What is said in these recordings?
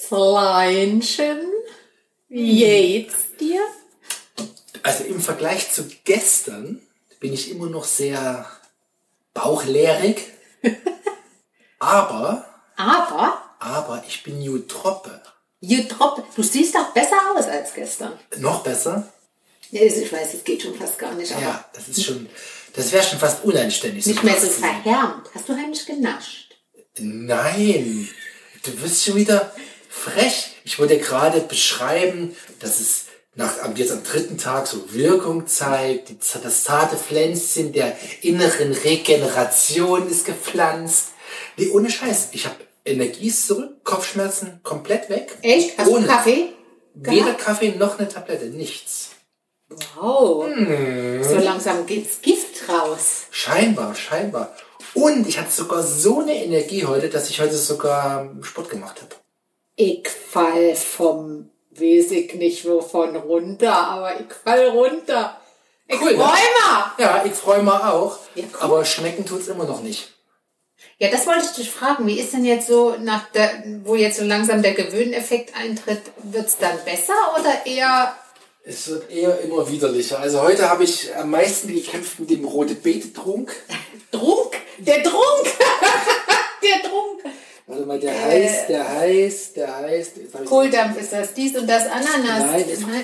Schätzleinchen, wie geht's dir? Also im Vergleich zu gestern bin ich immer noch sehr bauchleerig. Aber ich bin Jutroppe. Jutroppe, du siehst doch besser aus als gestern. Noch besser? Ich weiß, es geht schon fast gar nicht. Aber Ja, das wäre schon fast unanständig. nicht mehr so verhärmt. Hast du heimlich genascht? Nein, du wirst schon wieder frech. Ich wollte gerade beschreiben, dass es jetzt am dritten Tag so Wirkung zeigt. Das zarte Pflänzchen der inneren Regeneration ist gepflanzt. Nee, ohne Scheiß. Ich habe Energie zurück, Kopfschmerzen komplett weg. Echt? Hast du Kaffee? Weder Kaffee noch eine Tablette, nichts. Wow. So langsam geht's Gift raus. Scheinbar. Und ich hatte sogar so eine Energie heute, dass ich heute sogar Sport gemacht habe. Ich fall vom, weiß ich nicht wovon runter, aber ich fall runter. Ich Cool, freu mal. Ja, ich freue mich auch. Ja, cool. Aber schmecken tut's immer noch nicht. Ja, das wollte ich dich fragen. Wie ist denn jetzt so, wo jetzt so langsam der Gewöhneffekt eintritt, wird's dann besser oder eher... Es wird eher immer widerlicher. Also heute habe ich am meisten gekämpft mit dem Rote-Beete-Trunk. Trunk? Der Trunk! Der Trunk! Warte mal, der heißt. Kohldampf ist das, dies und das Ananas.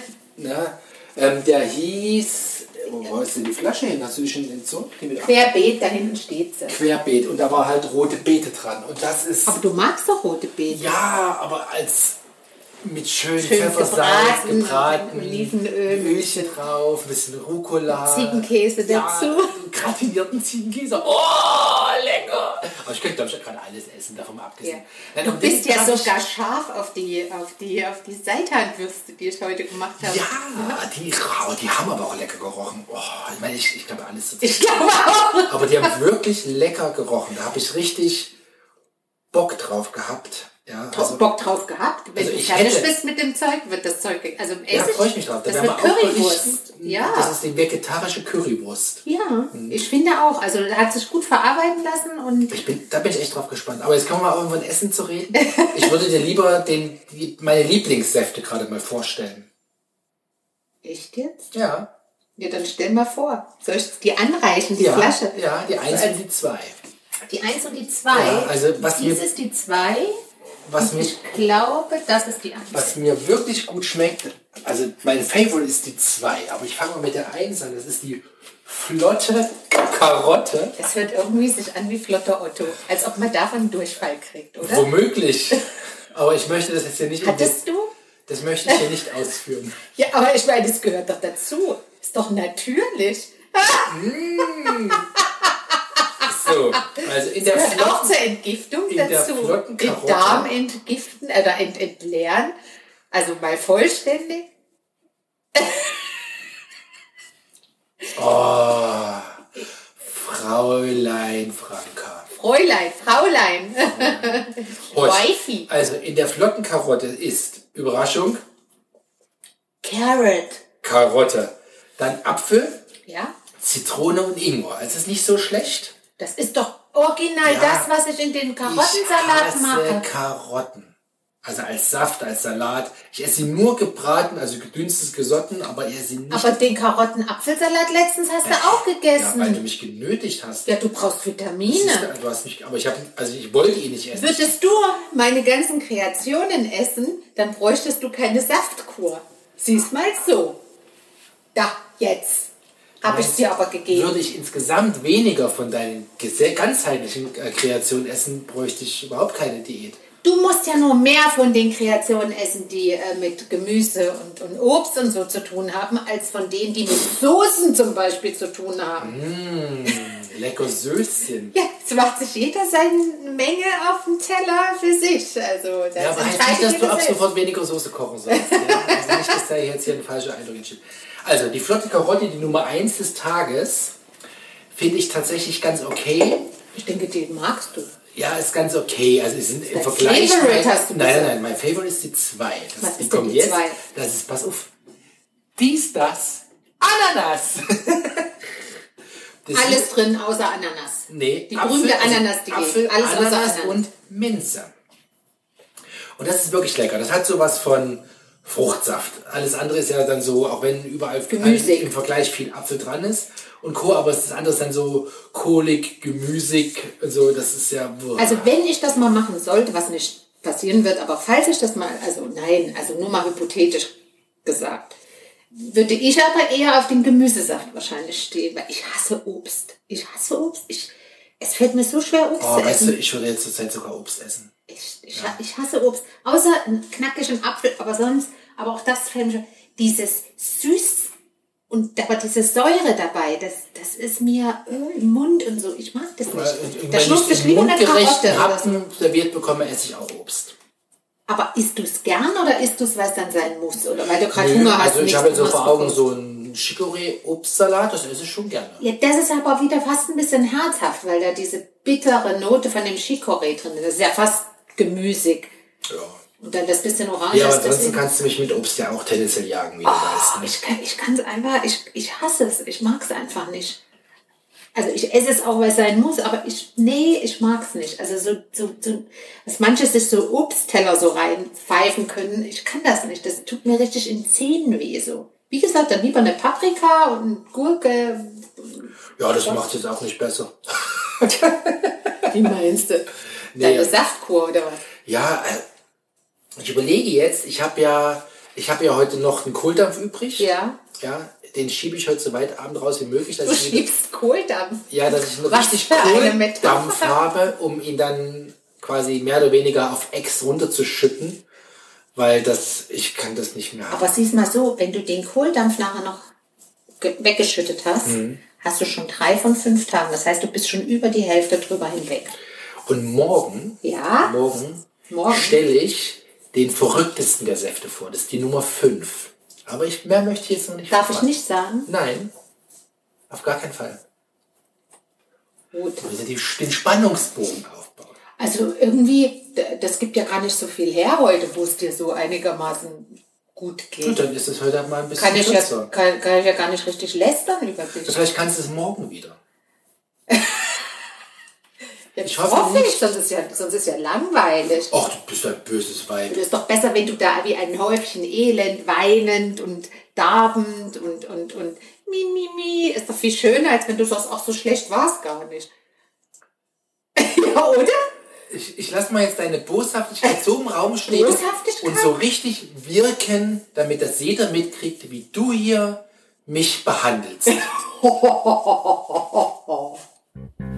Nein, der hieß... Wo ist denn die Flasche hin? Hast du die schon entzogen? Querbeet, da hinten steht sie. Querbeet. Und da war halt rote Beete dran. Und das ist... Aber du magst doch rote Beete. Ja, aber als... Mit schön Pfeffersalz gebraten, Olivenöl, Ölchen drauf, ein bisschen Rucola. Ziegenkäse dazu. Ja, gratinierten Ziegenkäse. Oh, lecker. Aber ich könnte, glaube ich, gerade alles essen, davon abgesehen. Ja. Du bist ja sogar scharf auf die Seitanwürste, die ich heute gemacht habe. Ja, die haben aber auch lecker gerochen. Oh, ich meine, ich glaube alles so. Ich glaube auch. Aber die haben wirklich lecker gerochen. Da habe ich richtig Bock drauf gehabt. Ja, Bock drauf gehabt. Wenn du fertig bist mit dem Zeug, wird das Zeug... Also freue ich mich drauf. Das wird Currywurst. Ja. Das ist die vegetarische Currywurst. Ja, ich finde auch. Also hat sich gut verarbeiten lassen. Und da bin ich echt drauf gespannt. Aber jetzt kommen wir mal irgendwann Essen zu reden. Ich würde dir lieber meine Lieblingssäfte gerade mal vorstellen. Echt jetzt? Ja. Ja, dann stell mal vor. Soll ich die anreichen, die Flasche? Ja, die 1 und die 2. Die 1 und die 2? Ja, also Dies ist die 2. Ich glaube, das ist die 1. Was mir wirklich gut schmeckt, also mein Favorite ist die 2, aber ich fange mal mit der 1 an, das ist die flotte Karotte. Es hört irgendwie sich an wie flotter Otto, als ob man davon einen Durchfall kriegt, oder? Womöglich, aber ich möchte das jetzt hier nicht... Hattest du? Das möchte ich hier nicht ausführen. Ja, aber ich meine, das gehört doch dazu. Ist doch natürlich. So, also in der gehört auch zur Entgiftung dazu. Den Darm entgiften oder entleeren. Also mal vollständig. Oh, Fräulein Franka. Fraulein. Wifi. Also in der flotten Karotte ist, Überraschung, Karotte. Dann Apfel, Zitrone und Ingwer. Also ist nicht so schlecht. Das ist doch original das, was ich in den Karottensalat mache. Ich hasse Karotten. Also als Saft, als Salat. Ich esse sie nur gebraten, also gedünstet, gesotten, aber ich esse sie nicht. Aber den Karottenapfelsalat letztens hast du auch gegessen. Ja, weil du mich genötigt hast. Ja, du brauchst Vitamine. Du hast mich, aber ich wollte ihn nicht essen. Würdest du meine ganzen Kreationen essen, dann bräuchtest du keine Saftkur. Siehst mal so. Da, jetzt. Habe ich dir aber gegeben. Würde ich insgesamt weniger von deinen ganzheitlichen Kreationen essen, bräuchte ich überhaupt keine Diät. Du musst ja nur mehr von den Kreationen essen, die mit Gemüse und Obst und so zu tun haben, als von denen, die mit Soßen zum Beispiel zu tun haben. Lecker Söschen. Ja, jetzt macht sich jeder seine Menge auf dem Teller für sich. Also, das aber heißt nicht, dass du ab sofort weniger Soße kochen sollst. Ja? Also nicht, dass da jetzt hier ein falscher Eindruck entsteht. Also die flotte Karotte, die Nummer 1 des Tages, finde ich tatsächlich ganz okay. Ich denke, die magst du. Ja, ist ganz okay. Also es sind im Vergleich... Nein, mein Favorite ist die 2. Was ist denn die 2? Das ist, pass auf, das, Ananas. Alles drin, außer Ananas. Nee. Die berühmte Ananas, die Apfel, geht. Alles Ananas außer Ananas. und Minze. Und das ist wirklich lecker. Das hat sowas von Fruchtsaft. Alles andere ist ja dann so, auch wenn überall gemüsig im Vergleich viel Apfel dran ist und Co., aber das andere ist dann so kohlig, gemüsig, so, das ist ja... Boah. Also wenn ich das mal machen sollte, was nicht passieren wird, aber falls ich das mal, also nein, also nur mal hypothetisch gesagt, würde ich aber eher auf den Gemüsesaft wahrscheinlich stehen, weil ich hasse Obst. Es fällt mir so schwer, Obst zu weißt essen. du, ich würde jetzt zur Zeit sogar Obst essen. Ich hasse Obst. Außer einen knackigen Apfel, aber sonst, aber auch das fällt mir schon. Dieses Süß und aber diese Säure dabei, das ist mir im Mund und so. Ich mag das nicht. Da schluckt ich lieber eine Karotte. Happen serviert bekomme, esse ich auch Obst. Aber isst du es gern oder isst du es, weil es dann sein muss? Oder weil du gerade Hunger hast? Also ich habe jetzt so vor Augen so einen Chicorée-Obstsalat, das esse ich schon gerne. Ja, das ist aber wieder fast ein bisschen herzhaft, weil da diese bittere Note von dem Chicorée drin ist. Das ist ja fast gemüsig. Ja. Und dann das bisschen Orange. Ja, aber ansonsten kannst du mich mit Obst ja auch tendenziell jagen, wie du weißt. Ne? Ich kann es einfach, ich hasse es. Ich mag es einfach nicht. Also ich esse es auch, weil es sein muss, aber ich mag es nicht. Also so, dass manche sich so Obstteller so reinpfeifen können, ich kann das nicht. Das tut mir richtig in Zähnen weh so. Wie gesagt, dann lieber eine Paprika und eine Gurke. Ja, das macht es auch nicht besser. Wie meinst du? Deine Saftkur oder was? Ja, ich überlege jetzt, ich habe ja heute noch einen Kohldampf übrig. Ja. Ja, den schiebe ich heute so weit abend raus wie möglich. Du schiebst Kohldampf? Ja, dass ich einen richtig Kohldampf habe, um ihn dann quasi mehr oder weniger auf Ex runterzuschütten. Weil ich kann das nicht mehr haben. Aber siehst mal so, wenn du den Kohldampf nachher noch weggeschüttet hast, hast du schon 3 von 5 Tagen. Das heißt, du bist schon über die Hälfte drüber hinweg. Und morgen stelle ich den verrücktesten der Säfte vor. Das ist die Nummer 5. Aber mehr möchte ich jetzt noch nicht Darf ich nicht sagen? Nein, auf gar keinen Fall. Gut. Du willst den Spannungsbogen aufbauen. Also irgendwie, das gibt ja gar nicht so viel her heute, wo es dir so einigermaßen gut geht. Und dann ist es heute mal ein bisschen kann ich ja gar nicht richtig lästern über dich. Vielleicht kannst du es morgen wieder. Ich hoffe nicht, sonst ist ja langweilig. Ach, du bist ein böses Weib. Es ist doch besser, wenn du da wie ein Häufchen Elend, weinend und darbend und mi. Ist doch viel schöner, als wenn du sagst, ach, so schlecht war es gar nicht. Ja, oder? Ich lasse mal jetzt deine Boshaftigkeit so im Raum stehen und so richtig wirken, damit das jeder mitkriegt, wie du hier mich behandelst.